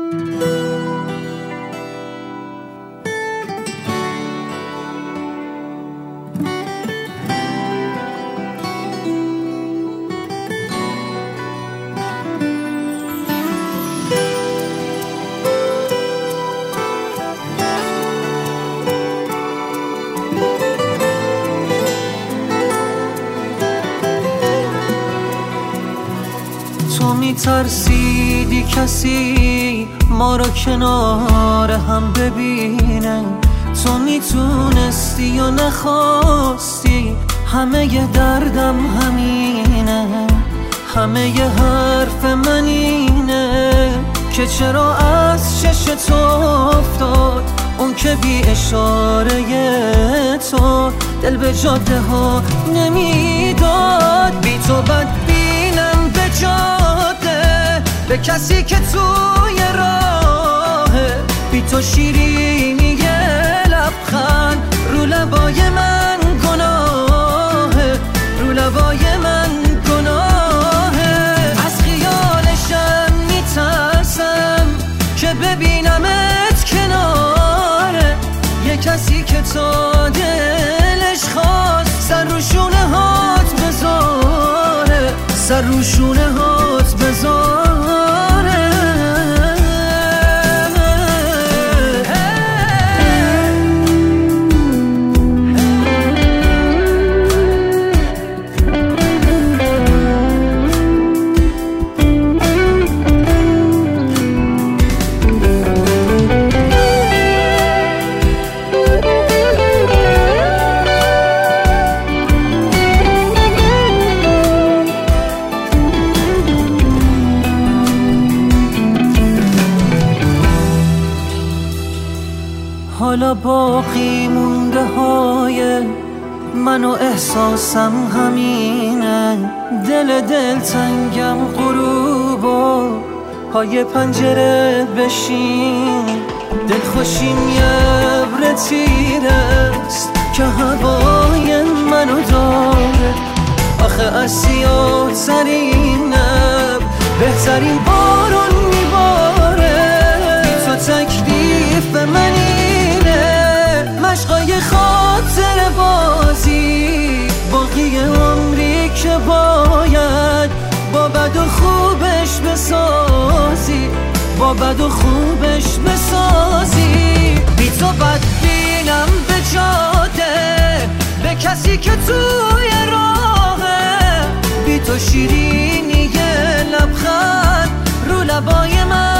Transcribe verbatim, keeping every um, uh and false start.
تو میترسیدی کسی ما رو کنار هم ببینه، تو میتونستی یا نخواستی، همه ی دردم همینه، همه ی حرف من اینه که چرا از چش تو افتاد اون که بی اشاره تو دل به جاده ها نمیداد. بی تو بد بینم به جاده به کسی که توی راهه، بی تو شیرینی لبخند رو لبای من گناهه، رو لبای من گناهه. از خیالشم میترسم که ببینمت کناره یه کسی که تا دلش خواست سر رو شونه هات بذاره، سر رو شونه هات بذاره. حالا باقی مونده های من و احساسم همینه، دل دل تنگم غروب و پای پنجره بشین، دل خوشیم یه ابر تیرست که هوای منو داره. آخه از سیاه ترین ابر بهترین بارون میباره. تو تکلیف منی مشقای خاطر بازی، باقی عمری که باید با بد و خوبش بسازی، با بد و خوبش بسازی. بی تو بد بینم به جاده به کسی که توی راهه، بی تو شیرینی لبخند رو لبای من